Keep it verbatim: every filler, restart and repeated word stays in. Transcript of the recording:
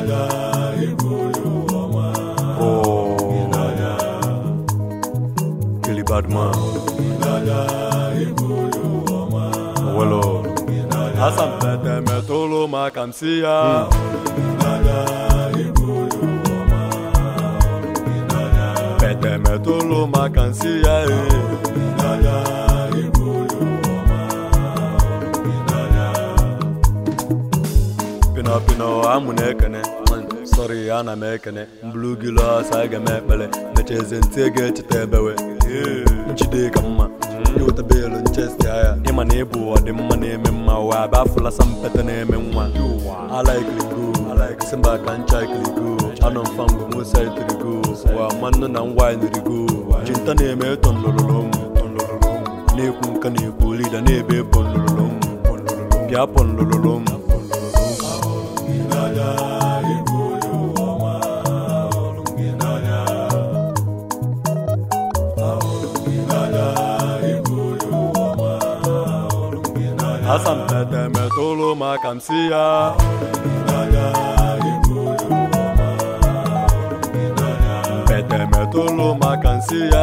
Oh, Killy Badman. Well, Asam Pete Metolo Makamsia. Pete Metolo Makamsia. Pino Pino, I'm an sorry, Anna Mekane, Blue Gilas, I get Mepele, Natchez and Tigger to Tebewe. Chide Kama, you with the bill and chest, him and Ebo, the money in my way, Baffle, some better name in one. I like Ligu, I like Simba Kanchai Ligu, I don't fun with Musa to the go, while Manon and Wine to the go, Jintane Meton Lolom, Nepun Kaniku, lead a neighbor, Pon Yapon Lolom. Asam Pete Metolo Makamsia. Pete Metolo Makamsia.